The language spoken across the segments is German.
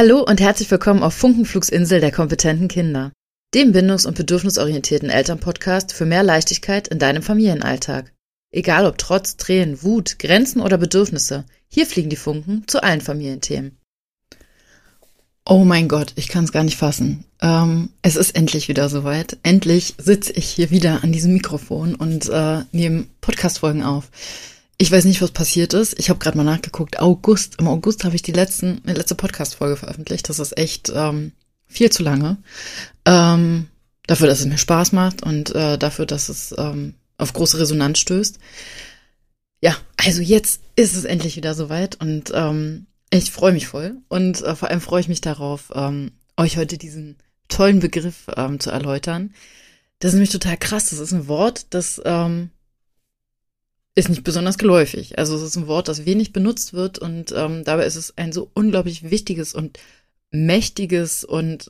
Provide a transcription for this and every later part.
Hallo und herzlich willkommen auf Funkenflugsinsel der kompetenten Kinder, dem bindungs- und bedürfnisorientierten Elternpodcast für mehr Leichtigkeit in deinem Familienalltag. Egal ob Trotz, Tränen, Wut, Grenzen oder Bedürfnisse, hier fliegen die Funken zu allen Familienthemen. Oh mein Gott, ich kann es gar nicht fassen. Es ist endlich wieder soweit. Endlich sitze ich hier wieder an diesem Mikrofon und nehme Podcast-Folgen auf. Ich weiß nicht, was passiert ist. Ich habe gerade mal nachgeguckt. Im August habe ich die letzte Podcast-Folge veröffentlicht. Das ist echt viel zu lange. Dafür, dass es mir Spaß macht und dafür, dass es auf große Resonanz stößt. Ja, also jetzt ist es endlich wieder soweit und ich freue mich voll. Und vor allem freue ich mich darauf, euch heute diesen tollen Begriff zu erläutern. Das ist nämlich total krass. Das ist ein Wort, das ist nicht besonders geläufig. Also es ist ein Wort, das wenig benutzt wird und dabei ist es ein so unglaublich wichtiges und mächtiges und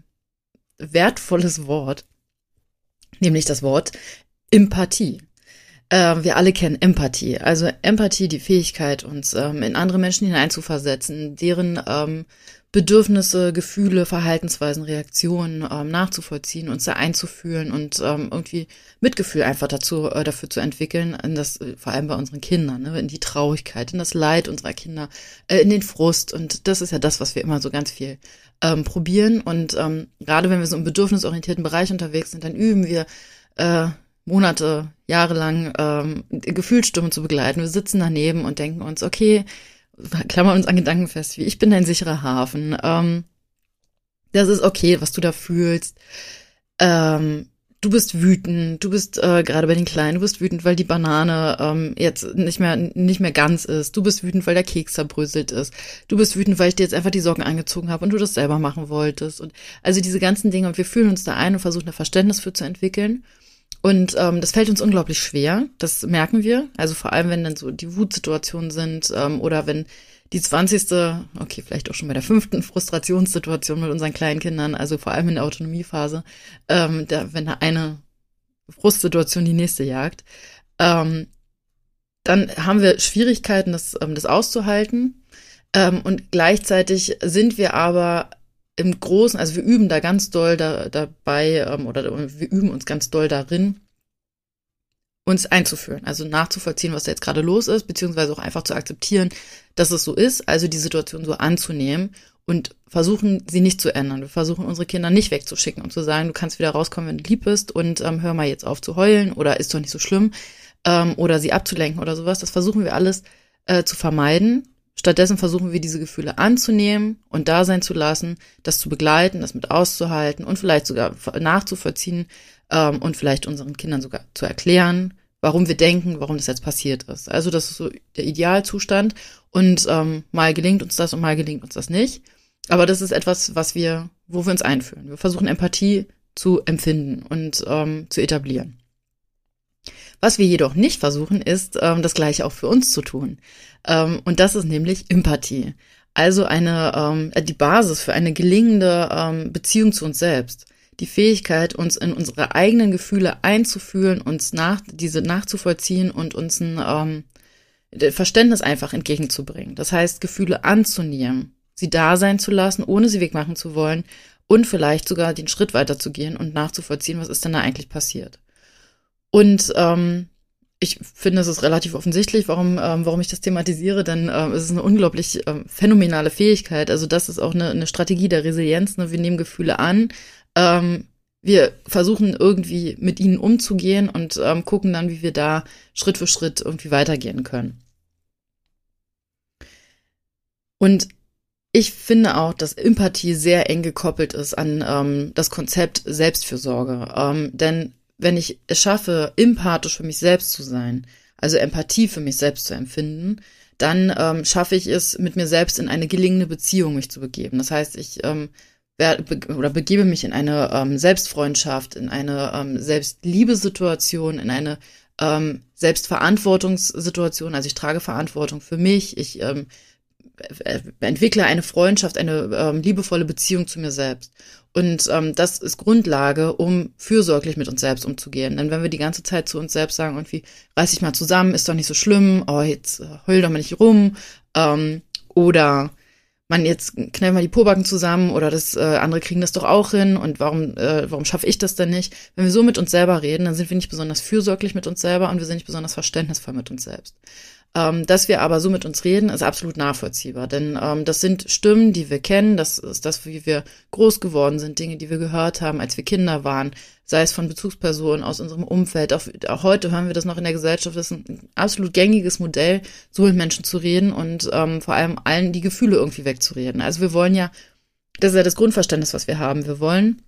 wertvolles Wort, nämlich das Wort Empathie. Wir alle kennen Empathie. Also Empathie, die Fähigkeit, uns in andere Menschen hineinzuversetzen, deren Bedürfnisse, Gefühle, Verhaltensweisen, Reaktionen nachzuvollziehen, uns da einzufühlen und irgendwie Mitgefühl einfach dafür zu entwickeln, in das, vor allem bei unseren Kindern, ne, in die Traurigkeit, in das Leid unserer Kinder, in den Frust. Und das ist ja das, was wir immer so ganz viel probieren. Und gerade wenn wir so im bedürfnisorientierten Bereich unterwegs sind, dann üben wir Monate, Jahre lang Gefühlsstimmen zu begleiten. Wir sitzen daneben und denken uns, okay, klammern uns an Gedanken fest, wie ich bin dein sicherer Hafen. Das ist okay, was du da fühlst. Du bist wütend, du bist gerade bei den Kleinen, du bist wütend, weil die Banane jetzt nicht mehr ganz ist. Du bist wütend, weil der Keks zerbröselt ist. Du bist wütend, weil ich dir jetzt einfach die Socken angezogen habe und du das selber machen wolltest. Und also diese ganzen Dinge, und wir fühlen uns da ein und versuchen da Verständnis für zu entwickeln. Und das fällt uns unglaublich schwer, das merken wir. Also vor allem, wenn dann so die Wutsituationen sind oder wenn die 20., okay, vielleicht auch schon bei der 5. Frustrationssituation mit unseren kleinen Kindern, also vor allem in der Autonomiephase, wenn da eine Frustsituation die nächste jagt, dann haben wir Schwierigkeiten, das auszuhalten. Und gleichzeitig sind wir aber im Großen, also wir üben da ganz doll dabei oder wir üben uns ganz doll darin, uns einzufühlen, also nachzuvollziehen, was da jetzt gerade los ist, beziehungsweise auch einfach zu akzeptieren, dass es so ist, also die Situation so anzunehmen und versuchen, sie nicht zu ändern. Wir versuchen, unsere Kinder nicht wegzuschicken und zu sagen, du kannst wieder rauskommen, wenn du lieb bist und hör mal jetzt auf zu heulen oder ist doch nicht so schlimm oder sie abzulenken oder sowas. Das versuchen wir alles zu vermeiden. Stattdessen versuchen wir, diese Gefühle anzunehmen und da sein zu lassen, das zu begleiten, das mit auszuhalten und vielleicht sogar nachzuvollziehen und vielleicht unseren Kindern sogar zu erklären, warum wir denken, warum das jetzt passiert ist. Also das ist so der Idealzustand und mal gelingt uns das und mal gelingt uns das nicht. Aber das ist etwas, wo wir uns einfühlen. Wir versuchen Empathie zu empfinden und zu etablieren. Was wir jedoch nicht versuchen, ist, das Gleiche auch für uns zu tun. Und das ist nämlich Empathie. Also die Basis für eine gelingende Beziehung zu uns selbst. Die Fähigkeit, uns in unsere eigenen Gefühle einzufühlen, diese nachzuvollziehen und uns ein Verständnis einfach entgegenzubringen. Das heißt, Gefühle anzunehmen, sie da sein zu lassen, ohne sie wegmachen zu wollen und vielleicht sogar den Schritt weiter zu gehen und nachzuvollziehen, was ist denn da eigentlich passiert. Und ich finde, es ist relativ offensichtlich, warum ich das thematisiere, denn es ist eine unglaublich phänomenale Fähigkeit. Also das ist auch eine Strategie der Resilienz. Ne? Wir nehmen Gefühle an, wir versuchen irgendwie mit ihnen umzugehen und gucken dann, wie wir da Schritt für Schritt irgendwie weitergehen können. Und ich finde auch, dass Empathie sehr eng gekoppelt ist an das Konzept Selbstfürsorge. Denn wenn ich es schaffe, empathisch für mich selbst zu sein, also Empathie für mich selbst zu empfinden, dann schaffe ich es, mit mir selbst in eine gelingende Beziehung mich zu begeben. Das heißt, ich begebe mich in eine Selbstfreundschaft, in eine Selbstliebesituation, in eine Selbstverantwortungssituation. Also ich trage Verantwortung für mich, ich entwickle eine Freundschaft, eine liebevolle Beziehung zu mir selbst. Und das ist Grundlage, um fürsorglich mit uns selbst umzugehen. Denn wenn wir die ganze Zeit zu uns selbst sagen, irgendwie, reiß dich mal zusammen, ist doch nicht so schlimm, oh, jetzt heul doch mal nicht rum, oder man, jetzt knallen wir die Pobacken zusammen oder das andere kriegen das doch auch hin und warum schaffe ich das denn nicht? Wenn wir so mit uns selber reden, dann sind wir nicht besonders fürsorglich mit uns selber und wir sind nicht besonders verständnisvoll mit uns selbst. Dass wir aber so mit uns reden, ist absolut nachvollziehbar, denn das sind Stimmen, die wir kennen, das ist das, wie wir groß geworden sind, Dinge, die wir gehört haben, als wir Kinder waren, sei es von Bezugspersonen aus unserem Umfeld, auch heute hören wir das noch in der Gesellschaft, das ist ein absolut gängiges Modell, so mit Menschen zu reden und vor allem allen die Gefühle irgendwie wegzureden. Also wir wollen ja, das ist ja das Grundverständnis, was wir haben, wir wollen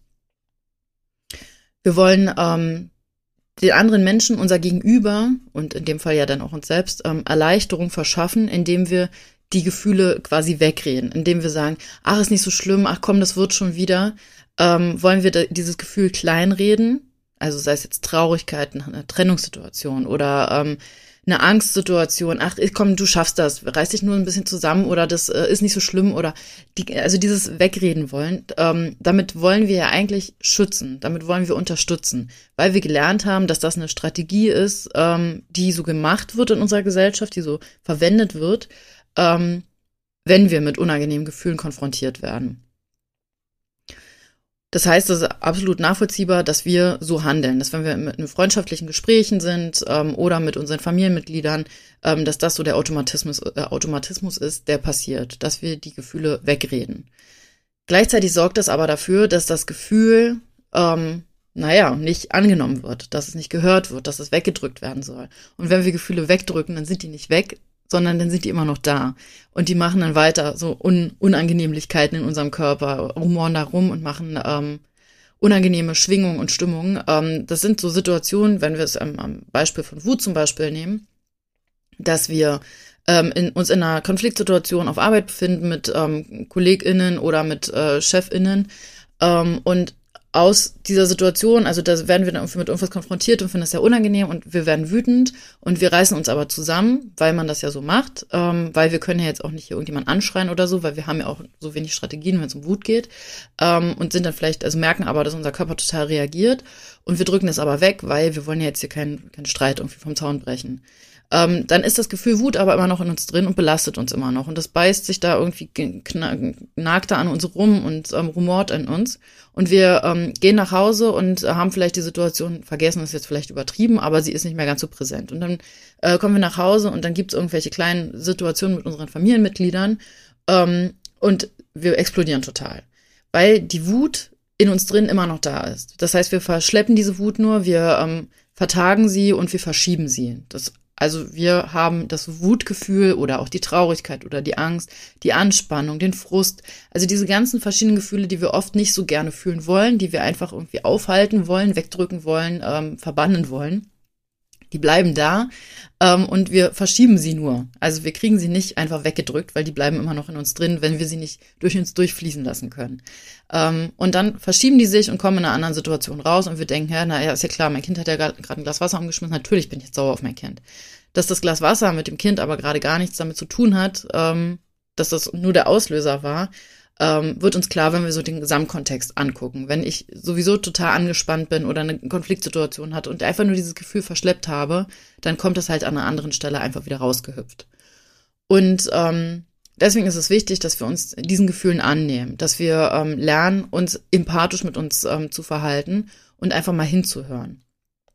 den anderen Menschen, unser Gegenüber und in dem Fall ja dann auch uns selbst, Erleichterung verschaffen, indem wir die Gefühle quasi wegreden, indem wir sagen, ach, ist nicht so schlimm, ach komm, das wird schon wieder, wollen wir dieses Gefühl kleinreden, also sei es jetzt Traurigkeit, eine Trennungssituation oder eine Angstsituation, ach komm, du schaffst das, reiß dich nur ein bisschen zusammen oder das ist nicht so schlimm oder also dieses Wegreden wollen, damit wollen wir ja eigentlich schützen, damit wollen wir unterstützen, weil wir gelernt haben, dass das eine Strategie ist, die so gemacht wird in unserer Gesellschaft, die so verwendet wird, wenn wir mit unangenehmen Gefühlen konfrontiert werden. Das heißt, es ist absolut nachvollziehbar, dass wir so handeln, dass wenn wir mit freundschaftlichen Gesprächen sind oder mit unseren Familienmitgliedern, dass das so der Automatismus ist, der passiert, dass wir die Gefühle wegreden. Gleichzeitig sorgt das aber dafür, dass das Gefühl, nicht angenommen wird, dass es nicht gehört wird, dass es weggedrückt werden soll. Und wenn wir Gefühle wegdrücken, dann sind die nicht weg, sondern dann sind die immer noch da. Und die machen dann weiter so Unangenehmlichkeiten in unserem Körper, rumoren da rum und machen unangenehme Schwingungen und Stimmungen. Das sind so Situationen, wenn wir es am Beispiel von Wut zum Beispiel nehmen, dass wir uns in einer Konfliktsituation auf Arbeit befinden mit KollegInnen oder mit ChefInnen und aus dieser Situation, also da werden wir dann mit irgendwas konfrontiert und finden das sehr unangenehm und wir werden wütend und wir reißen uns aber zusammen, weil man das ja so macht, weil wir können ja jetzt auch nicht hier irgendjemand anschreien oder so, weil wir haben ja auch so wenig Strategien, wenn es um Wut geht, und sind dann vielleicht, also merken aber, dass unser Körper total reagiert und wir drücken es aber weg, weil wir wollen ja jetzt hier keinen Streit irgendwie vom Zaun brechen. Dann ist das Gefühl Wut aber immer noch in uns drin und belastet uns immer noch. Und das beißt sich da irgendwie, nagt da an uns rum und rumort in uns. Und wir gehen nach Hause und haben vielleicht die Situation vergessen, ist jetzt vielleicht übertrieben, aber sie ist nicht mehr ganz so präsent. Und dann kommen wir nach Hause und dann gibt es irgendwelche kleinen Situationen mit unseren Familienmitgliedern und wir explodieren total. Weil die Wut in uns drin immer noch da ist. Das heißt, wir verschleppen diese Wut nur, wir vertagen sie und wir verschieben sie. Also wir haben das Wutgefühl oder auch die Traurigkeit oder die Angst, die Anspannung, den Frust, also diese ganzen verschiedenen Gefühle, die wir oft nicht so gerne fühlen wollen, die wir einfach irgendwie aufhalten wollen, wegdrücken wollen, verbannen wollen, die bleiben da und wir verschieben sie nur. Also wir kriegen sie nicht einfach weggedrückt, weil die bleiben immer noch in uns drin, wenn wir sie nicht durch uns durchfließen lassen können. Und dann verschieben die sich und kommen in einer anderen Situation raus und wir denken, ja, ist ja klar, mein Kind hat ja gerade ein Glas Wasser umgeschmissen, natürlich bin ich jetzt sauer auf mein Kind. Dass das Glas Wasser mit dem Kind aber gerade gar nichts damit zu tun hat, dass das nur der Auslöser war, wird uns klar, wenn wir so den Gesamtkontext angucken. Wenn ich sowieso total angespannt bin oder eine Konfliktsituation hatte und einfach nur dieses Gefühl verschleppt habe, dann kommt das halt an einer anderen Stelle einfach wieder rausgehüpft. Und deswegen ist es wichtig, dass wir uns diesen Gefühlen annehmen, dass wir lernen, uns empathisch mit uns zu verhalten und einfach mal hinzuhören.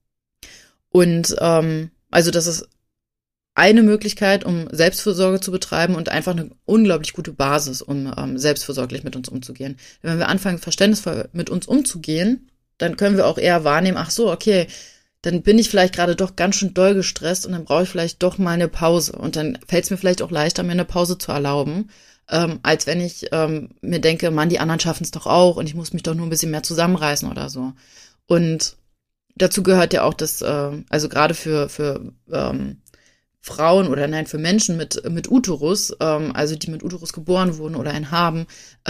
Und also das ist eine Möglichkeit, um Selbstfürsorge zu betreiben und einfach eine unglaublich gute Basis, um selbstfürsorglich mit uns umzugehen. Wenn wir anfangen, verständnisvoll mit uns umzugehen, dann können wir auch eher wahrnehmen, ach so, okay, dann bin ich vielleicht gerade doch ganz schön doll gestresst und dann brauche ich vielleicht doch mal eine Pause. Und dann fällt es mir vielleicht auch leichter, mir eine Pause zu erlauben, als wenn ich mir denke, Mann, die anderen schaffen es doch auch und ich muss mich doch nur ein bisschen mehr zusammenreißen oder so. Und dazu gehört ja auch das, also gerade für Frauen oder nein, für Menschen mit Uterus, also die mit Uterus geboren wurden oder einen haben,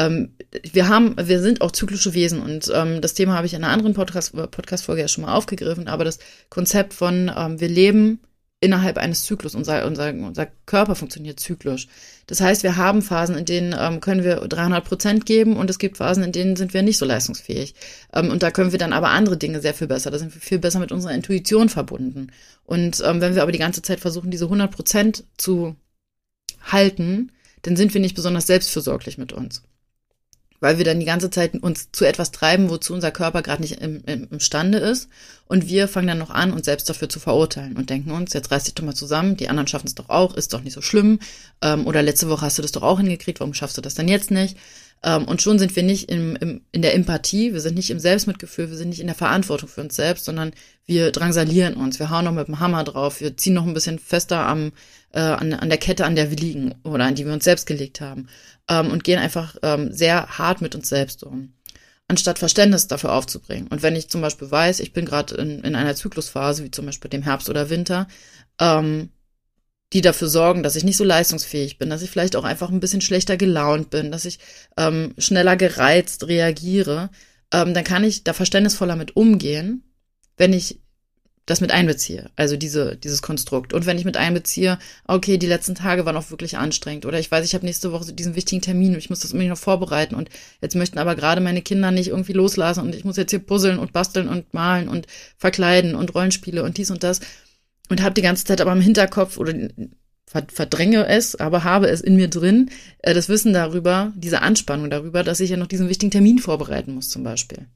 wir sind auch zyklische Wesen und das Thema habe ich in einer anderen Podcast-Folge ja schon mal aufgegriffen, aber das Konzept von wir leben innerhalb eines Zyklus, unser Körper funktioniert zyklisch. Das heißt, wir haben Phasen, in denen können wir 300% geben und es gibt Phasen, in denen sind wir nicht so leistungsfähig. Und da können wir dann aber andere Dinge sehr viel besser. Da sind wir viel besser mit unserer Intuition verbunden. Und wenn wir aber die ganze Zeit versuchen, diese 100% zu halten, dann sind wir nicht besonders selbstfürsorglich mit uns. Weil wir dann die ganze Zeit uns zu etwas treiben, wozu unser Körper gerade nicht imstande ist. Und wir fangen dann noch an, uns selbst dafür zu verurteilen und denken uns, jetzt reiß dich doch mal zusammen, die anderen schaffen es doch auch, ist doch nicht so schlimm. Oder letzte Woche hast du das doch auch hingekriegt, warum schaffst du das dann jetzt nicht? Und schon sind wir nicht in der Empathie, wir sind nicht im Selbstmitgefühl, wir sind nicht in der Verantwortung für uns selbst, sondern wir drangsalieren uns, wir hauen noch mit dem Hammer drauf, wir ziehen noch ein bisschen fester an der Kette, an der wir liegen oder an die wir uns selbst gelegt haben, und gehen einfach sehr hart mit uns selbst um, anstatt Verständnis dafür aufzubringen. Und wenn ich zum Beispiel weiß, ich bin gerade in einer Zyklusphase, wie zum Beispiel dem Herbst oder Winter, die dafür sorgen, dass ich nicht so leistungsfähig bin, dass ich vielleicht auch einfach ein bisschen schlechter gelaunt bin, dass ich schneller gereizt reagiere, dann kann ich da verständnisvoller mit umgehen, wenn ich das mit einbeziehe, also dieses Konstrukt. Und wenn ich mit einbeziehe, okay, die letzten Tage waren auch wirklich anstrengend oder ich weiß, ich habe nächste Woche diesen wichtigen Termin und ich muss das irgendwie noch vorbereiten und jetzt möchten aber gerade meine Kinder nicht irgendwie loslassen und ich muss jetzt hier puzzeln und basteln und malen und verkleiden und Rollenspiele und dies und das und habe die ganze Zeit aber im Hinterkopf oder verdränge es, aber habe es in mir drin, das Wissen darüber, diese Anspannung darüber, dass ich ja noch diesen wichtigen Termin vorbereiten muss zum Beispiel.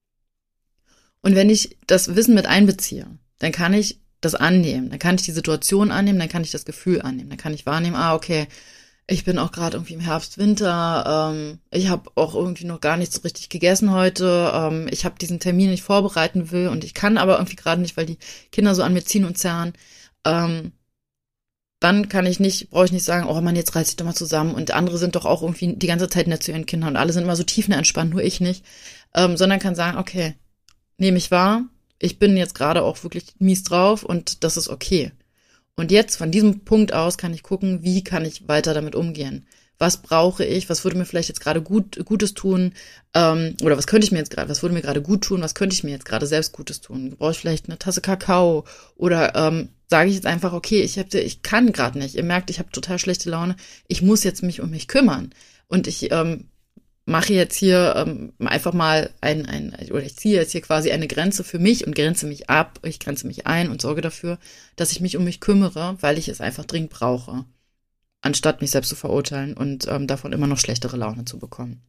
Und wenn ich das Wissen mit einbeziehe, dann kann ich das annehmen, dann kann ich die Situation annehmen, dann kann ich das Gefühl annehmen, dann kann ich wahrnehmen, okay, ich bin auch gerade irgendwie im Herbst, Winter, ich habe auch irgendwie noch gar nichts so richtig gegessen heute, ich habe diesen Termin nicht vorbereiten will und ich kann aber irgendwie gerade nicht, weil die Kinder so an mir ziehen und zerren, dann brauche ich nicht sagen, oh Mann, jetzt reiß dich doch mal zusammen und andere sind doch auch irgendwie die ganze Zeit nett zu ihren Kindern und alle sind immer so tiefenentspannt, nur ich nicht, sondern kann sagen, okay, nehme ich wahr, ich bin jetzt gerade auch wirklich mies drauf und das ist okay. Und jetzt von diesem Punkt aus kann ich gucken, wie kann ich weiter damit umgehen? Was brauche ich? Was würde mir vielleicht jetzt gerade Gutes tun? Oder was würde mir gerade gut tun? Was könnte ich mir jetzt gerade selbst Gutes tun? Brauche ich vielleicht eine Tasse Kakao? Oder sage ich jetzt einfach, okay, ich kann gerade nicht. Ihr merkt, ich habe total schlechte Laune. Ich muss jetzt mich um mich kümmern. Und ich mache jetzt hier einfach mal oder ich ziehe jetzt hier quasi eine Grenze für mich und grenze mich ab, ich grenze mich ein und sorge dafür, dass ich mich um mich kümmere, weil ich es einfach dringend brauche, anstatt mich selbst zu verurteilen und davon immer noch schlechtere Laune zu bekommen.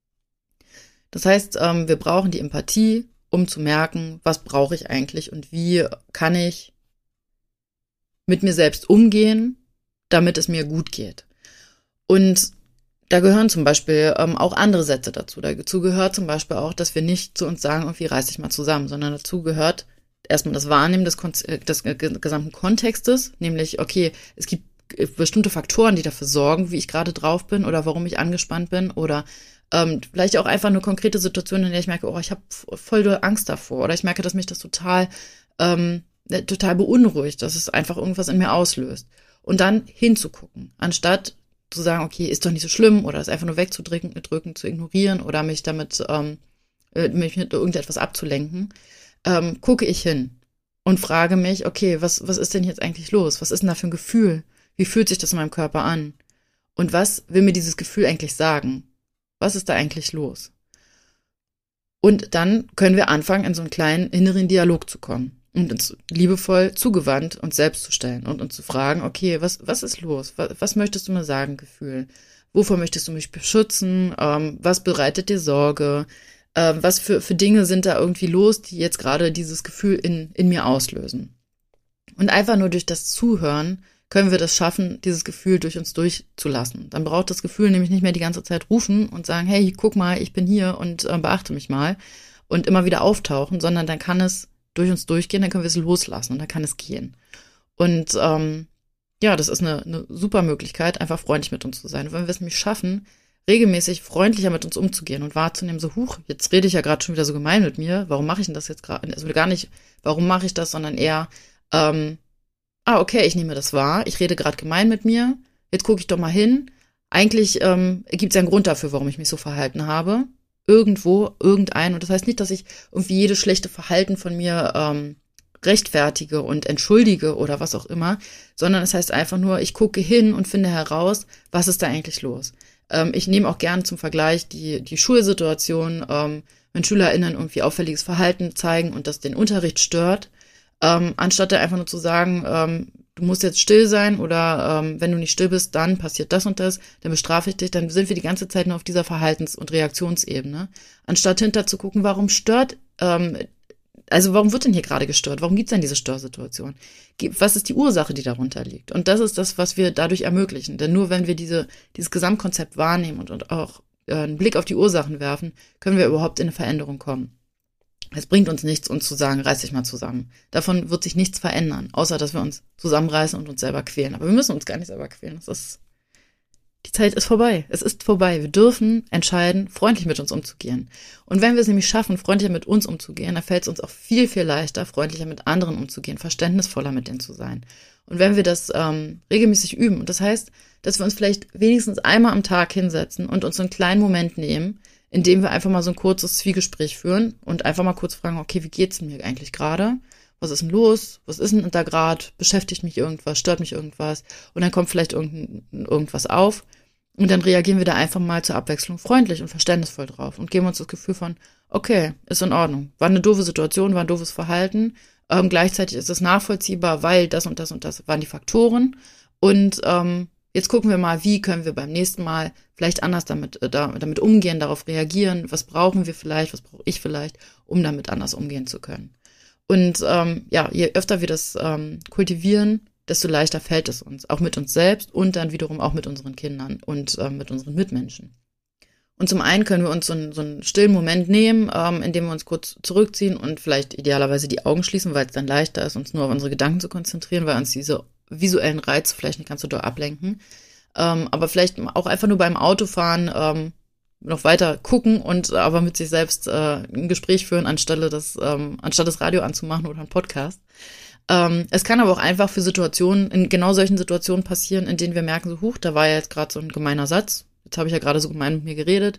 Das heißt, wir brauchen die Empathie, um zu merken, was brauche ich eigentlich und wie kann ich mit mir selbst umgehen, damit es mir gut geht. Und da gehören zum Beispiel auch andere Sätze dazu. Dazu gehört zum Beispiel auch, dass wir nicht zu uns sagen, irgendwie reiß dich mal zusammen, sondern dazu gehört erstmal das Wahrnehmen des gesamten Kontextes, nämlich, okay, es gibt bestimmte Faktoren, die dafür sorgen, wie ich gerade drauf bin oder warum ich angespannt bin oder vielleicht auch einfach eine konkrete Situation, in der ich merke, oh, ich habe voll doll Angst davor oder ich merke, dass mich das total beunruhigt, dass es einfach irgendwas in mir auslöst. Und dann hinzugucken, anstatt zu sagen, okay, ist doch nicht so schlimm oder es einfach nur wegzudrücken, zu ignorieren oder mich mich mit irgendetwas abzulenken, gucke ich hin und frage mich, okay, was ist denn jetzt eigentlich los? Was ist denn da für ein Gefühl? Wie fühlt sich das in meinem Körper an? Und was will mir dieses Gefühl eigentlich sagen? Was ist da eigentlich los? Und dann können wir anfangen, in so einen kleinen inneren Dialog zu kommen und uns liebevoll zugewandt uns selbst zu stellen und uns zu fragen, okay, was ist los? Was möchtest du mir sagen, Gefühl? Wovor möchtest du mich beschützen? Was bereitet dir Sorge? Was für Dinge sind da irgendwie los, die jetzt gerade dieses Gefühl in mir auslösen? Und einfach nur durch das Zuhören können wir das schaffen, dieses Gefühl durch uns durchzulassen. Dann braucht das Gefühl nämlich nicht mehr die ganze Zeit rufen und sagen, hey, guck mal, ich bin hier und beachte mich mal und immer wieder auftauchen, sondern dann kann es durch uns durchgehen, dann können wir es loslassen und dann kann es gehen. Und das ist eine super Möglichkeit, einfach freundlich mit uns zu sein. Und wenn wir es nämlich schaffen, regelmäßig freundlicher mit uns umzugehen und wahrzunehmen, so, jetzt rede ich ja gerade schon wieder so gemein mit mir, warum mache ich denn das jetzt gerade? Also gar nicht, warum mache ich das, sondern eher, okay, ich nehme das wahr, ich rede gerade gemein mit mir, jetzt gucke ich doch mal hin. Eigentlich gibt es ja einen Grund dafür, warum ich mich so verhalten habe. Irgendwo, und das heißt nicht, dass ich irgendwie jedes schlechte Verhalten von mir rechtfertige und entschuldige oder was auch immer, sondern es heißt einfach nur, ich gucke hin und finde heraus, was ist da eigentlich los. Ich nehme auch gern zum Vergleich die Schulsituation, wenn SchülerInnen irgendwie auffälliges Verhalten zeigen und das den Unterricht stört, anstatt da einfach nur zu sagen, du musst jetzt still sein oder wenn du nicht still bist, dann passiert das und das, dann bestrafe ich dich, dann sind wir die ganze Zeit nur auf dieser Verhaltens- und Reaktionsebene, anstatt hinter zu gucken, warum wird denn hier gerade gestört? Warum gibt es denn diese Störsituation? Was ist die Ursache, die darunter liegt? Und das ist das, was wir dadurch ermöglichen. Denn nur wenn wir dieses Gesamtkonzept wahrnehmen und auch einen Blick auf die Ursachen werfen, können wir überhaupt in eine Veränderung kommen. Es bringt uns nichts, uns zu sagen, reiß dich mal zusammen. Davon wird sich nichts verändern, außer dass wir uns zusammenreißen und uns selber quälen. Aber wir müssen uns gar nicht selber quälen. Die Zeit ist vorbei. Es ist vorbei. Wir dürfen entscheiden, freundlich mit uns umzugehen. Und wenn wir es nämlich schaffen, freundlicher mit uns umzugehen, dann fällt es uns auch viel, viel leichter, freundlicher mit anderen umzugehen, verständnisvoller mit denen zu sein. Und wenn wir das regelmäßig üben, und das heißt, dass wir uns vielleicht wenigstens einmal am Tag hinsetzen und uns so einen kleinen Moment nehmen, in dem wir einfach mal so ein kurzes Zwiegespräch führen und einfach mal kurz fragen, okay, wie geht's mir eigentlich gerade? Was ist denn los? Was ist denn da gerade? Beschäftigt mich irgendwas? Stört mich irgendwas? Und dann kommt vielleicht irgendwas auf. Und dann reagieren wir da einfach mal zur Abwechslung freundlich und verständnisvoll drauf und geben uns das Gefühl von, okay, ist in Ordnung. War eine doofe Situation, war ein doofes Verhalten. Gleichzeitig ist es nachvollziehbar, weil das und das und das waren die Faktoren. Und jetzt gucken wir mal, wie können wir beim nächsten Mal vielleicht anders damit umgehen, darauf reagieren. Was brauchen wir vielleicht, was brauche ich vielleicht, um damit anders umgehen zu können. Und je öfter wir das kultivieren, desto leichter fällt es uns, auch mit uns selbst und dann wiederum auch mit unseren Kindern und mit unseren Mitmenschen. Und zum einen können wir uns so einen stillen Moment nehmen, in dem wir uns kurz zurückziehen und vielleicht idealerweise die Augen schließen, weil es dann leichter ist, uns nur auf unsere Gedanken zu konzentrieren, weil uns diese visuellen Reize vielleicht nicht ganz so doll ablenken. Aber vielleicht auch einfach nur beim Autofahren noch weiter gucken und aber mit sich selbst ein Gespräch führen, anstatt das Radio anzumachen oder einen Podcast. Es kann aber auch einfach für Situationen, in genau solchen Situationen passieren, in denen wir merken, so, da war ja jetzt gerade so ein gemeiner Satz, jetzt habe ich ja gerade so gemein mit mir geredet,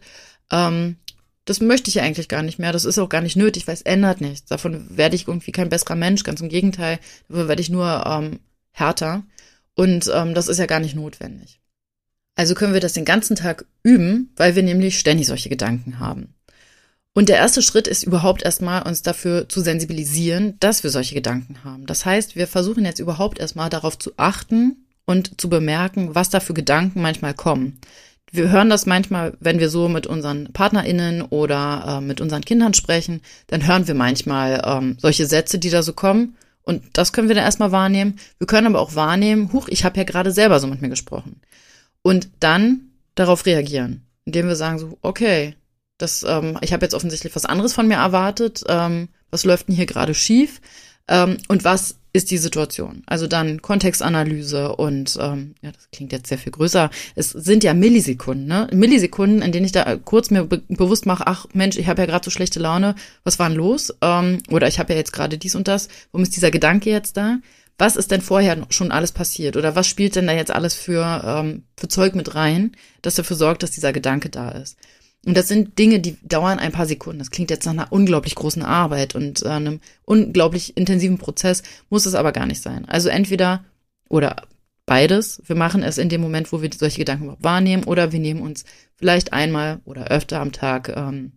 das möchte ich ja eigentlich gar nicht mehr, das ist auch gar nicht nötig, weil es ändert nichts. Davon werde ich irgendwie kein besserer Mensch, ganz im Gegenteil, dafür werde ich nur härter und das ist ja gar nicht notwendig. Also können wir das den ganzen Tag üben, weil wir nämlich ständig solche Gedanken haben. Und der erste Schritt ist überhaupt erstmal, uns dafür zu sensibilisieren, dass wir solche Gedanken haben. Das heißt, wir versuchen jetzt überhaupt erstmal darauf zu achten und zu bemerken, was da für Gedanken manchmal kommen. Wir hören das manchmal, wenn wir so mit unseren PartnerInnen oder mit unseren Kindern sprechen, dann hören wir manchmal solche Sätze, die da so kommen. Und das können wir dann erstmal wahrnehmen. Wir können aber auch wahrnehmen, ich habe ja gerade selber so mit mir gesprochen. Und dann darauf reagieren, indem wir sagen so, okay, ich habe jetzt offensichtlich was anderes von mir erwartet. Was läuft denn hier gerade schief? Und was ist die Situation? Also dann Kontextanalyse und das klingt jetzt sehr viel größer. Es sind ja Millisekunden, ne? Millisekunden, in denen ich da kurz mir bewusst mache, ach Mensch, ich habe ja gerade so schlechte Laune. Was war denn los? Oder ich habe ja jetzt gerade dies und das. Warum ist dieser Gedanke jetzt da? Was ist denn vorher schon alles passiert? Oder was spielt denn da jetzt alles für Zeug mit rein, das dafür sorgt, dass dieser Gedanke da ist? Und das sind Dinge, die dauern ein paar Sekunden. Das klingt jetzt nach einer unglaublich großen Arbeit und einem unglaublich intensiven Prozess, muss es aber gar nicht sein. Also entweder oder beides. Wir machen es in dem Moment, wo wir solche Gedanken überhaupt wahrnehmen, oder wir nehmen uns vielleicht einmal oder öfter am Tag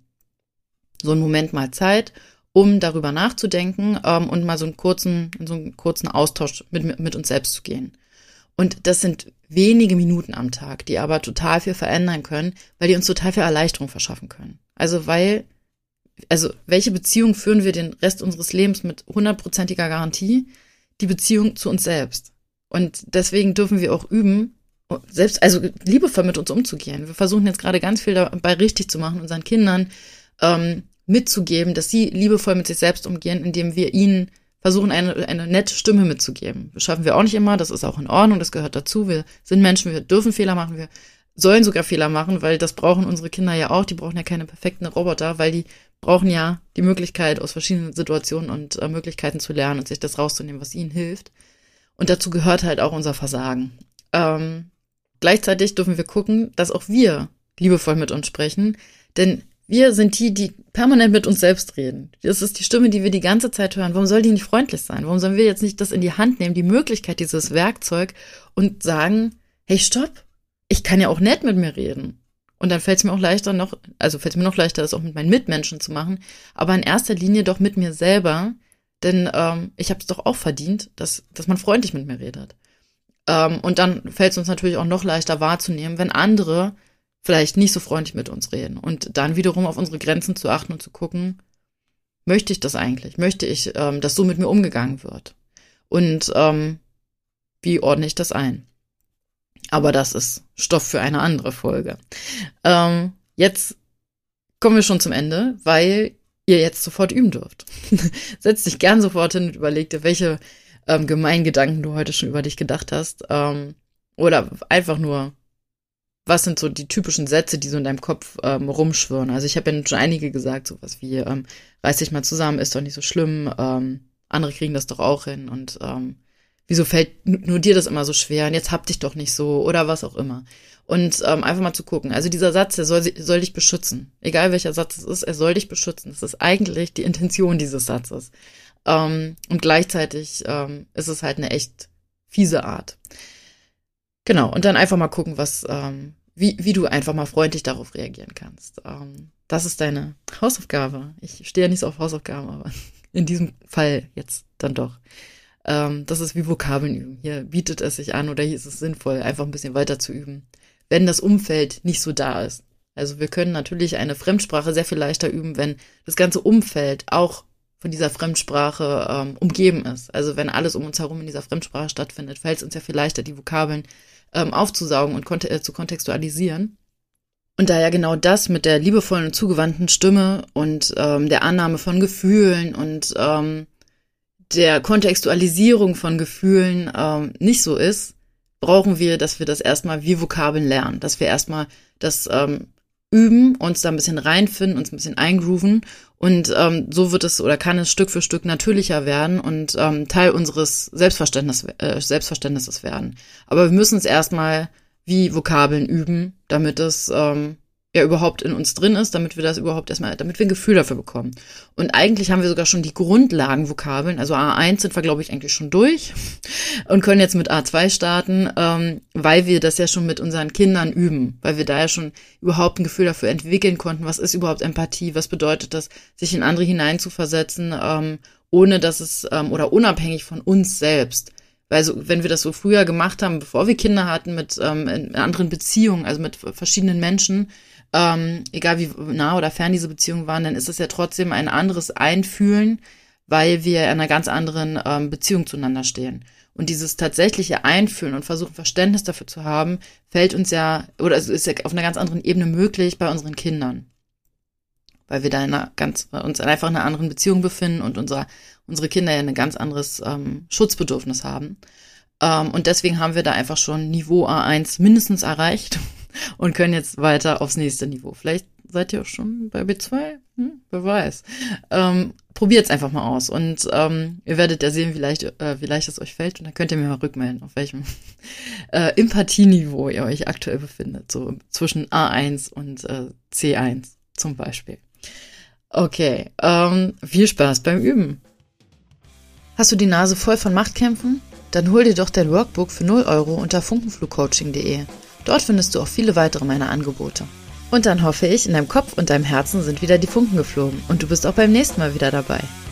so einen Moment mal Zeit, um darüber nachzudenken und mal in so einen kurzen Austausch mit uns selbst zu gehen. Und das sind wenige Minuten am Tag, die aber total viel verändern können, weil die uns total viel Erleichterung verschaffen können. Also welche Beziehung führen wir den Rest unseres Lebens mit 100%iger Garantie? Die Beziehung zu uns selbst. Und deswegen dürfen wir auch üben, liebevoll mit uns umzugehen. Wir versuchen jetzt gerade ganz viel dabei richtig zu machen, unseren Kindern mitzugeben, dass sie liebevoll mit sich selbst umgehen, indem wir ihnen versuchen, eine nette Stimme mitzugeben. Das schaffen wir auch nicht immer, das ist auch in Ordnung, das gehört dazu. Wir sind Menschen, wir dürfen Fehler machen, wir sollen sogar Fehler machen, weil das brauchen unsere Kinder ja auch. Die brauchen ja keine perfekten Roboter, weil die brauchen ja die Möglichkeit, aus verschiedenen Situationen und Möglichkeiten zu lernen und sich das rauszunehmen, was ihnen hilft. Und dazu gehört halt auch unser Versagen. Gleichzeitig dürfen wir gucken, dass auch wir liebevoll mit uns sprechen, denn wir sind die permanent mit uns selbst reden. Das ist die Stimme, die wir die ganze Zeit hören. Warum soll die nicht freundlich sein? Warum sollen wir jetzt nicht das in die Hand nehmen, die Möglichkeit, dieses Werkzeug, und sagen, hey, stopp, ich kann ja auch nett mit mir reden. Und dann fällt es mir noch leichter, das auch mit meinen Mitmenschen zu machen, aber in erster Linie doch mit mir selber, Denn ich habe es doch auch verdient, dass man freundlich mit mir redet. Und dann fällt es uns natürlich auch noch leichter wahrzunehmen, wenn andere vielleicht nicht so freundlich mit uns reden. Und dann wiederum auf unsere Grenzen zu achten und zu gucken, möchte ich das eigentlich? Möchte ich, dass so mit mir umgegangen wird? Und wie ordne ich das ein? Aber das ist Stoff für eine andere Folge. Jetzt kommen wir schon zum Ende, weil ihr jetzt sofort üben dürft. Setz dich gern sofort hin und überleg dir, welche gemeinen Gedanken du heute schon über dich gedacht hast. Oder einfach nur, was sind so die typischen Sätze, die so in deinem Kopf rumschwirren. Also ich habe ja schon einige gesagt, sowas wie, reiß dich mal zusammen, ist doch nicht so schlimm, andere kriegen das doch auch hin und wieso fällt nur dir das immer so schwer und jetzt hab dich doch nicht so oder was auch immer. Und einfach mal zu gucken. Also dieser Satz, der soll dich beschützen. Egal welcher Satz es ist, er soll dich beschützen. Das ist eigentlich die Intention dieses Satzes. Und gleichzeitig ist es halt eine echt fiese Art. Genau, und dann einfach mal gucken, wie du einfach mal freundlich darauf reagieren kannst. Das ist deine Hausaufgabe. Ich stehe ja nicht so auf Hausaufgaben, aber in diesem Fall jetzt dann doch. Das ist wie Vokabeln üben. Hier bietet es sich an oder hier ist es sinnvoll, einfach ein bisschen weiter zu üben, wenn das Umfeld nicht so da ist. Also wir können natürlich eine Fremdsprache sehr viel leichter üben, wenn das ganze Umfeld auch von dieser Fremdsprache umgeben ist. Also wenn alles um uns herum in dieser Fremdsprache stattfindet, fällt es uns ja viel leichter, die Vokabeln aufzusaugen und zu kontextualisieren. Und da ja genau das mit der liebevollen und zugewandten Stimme und der Annahme von Gefühlen und der Kontextualisierung von Gefühlen nicht so ist, brauchen wir, dass wir das erstmal wie Vokabeln lernen, dass wir erstmal das üben, uns da ein bisschen reinfinden, uns ein bisschen eingrooven und so wird es oder kann es Stück für Stück natürlicher werden und Teil unseres Selbstverständnisses werden. Aber wir müssen es erstmal wie Vokabeln üben, damit es ja überhaupt in uns drin ist, damit wir das überhaupt erstmal, damit wir ein Gefühl dafür bekommen. Und eigentlich haben wir sogar schon die Grundlagenvokabeln, also A1 sind wir, glaube ich, eigentlich schon durch und können jetzt mit A2 starten, weil wir das ja schon mit unseren Kindern üben, weil wir da ja schon überhaupt ein Gefühl dafür entwickeln konnten, was ist überhaupt Empathie, was bedeutet das, sich in andere hineinzuversetzen, ohne dass es, oder unabhängig von uns selbst. Weil so, wenn wir das so früher gemacht haben, bevor wir Kinder hatten, mit in anderen Beziehungen, also mit verschiedenen Menschen, egal wie nah oder fern diese Beziehungen waren, dann ist es ja trotzdem ein anderes Einfühlen, weil wir in einer ganz anderen Beziehung zueinander stehen. Und dieses tatsächliche Einfühlen und versuchen, Verständnis dafür zu haben, fällt uns ja, oder es ist ja auf einer ganz anderen Ebene möglich bei unseren Kindern. Weil wir da uns einfach in einer anderen Beziehung befinden und unsere Kinder ja ein ganz anderes Schutzbedürfnis haben. Und deswegen haben wir da einfach schon Niveau A1 mindestens erreicht und können jetzt weiter aufs nächste Niveau. Vielleicht seid ihr auch schon bei B2? Wer weiß. Probiert es einfach mal aus und ihr werdet ja sehen, wie leicht es euch fällt und dann könnt ihr mir mal rückmelden, auf welchem Empathieniveau ihr euch aktuell befindet, so zwischen A1 und C1 zum Beispiel. Okay, viel Spaß beim Üben. Hast du die Nase voll von Machtkämpfen? Dann hol dir doch dein Workbook für 0 € unter funkenflugcoaching.de. Dort findest du auch viele weitere meiner Angebote. Und dann hoffe ich, in deinem Kopf und deinem Herzen sind wieder die Funken geflogen und du bist auch beim nächsten Mal wieder dabei.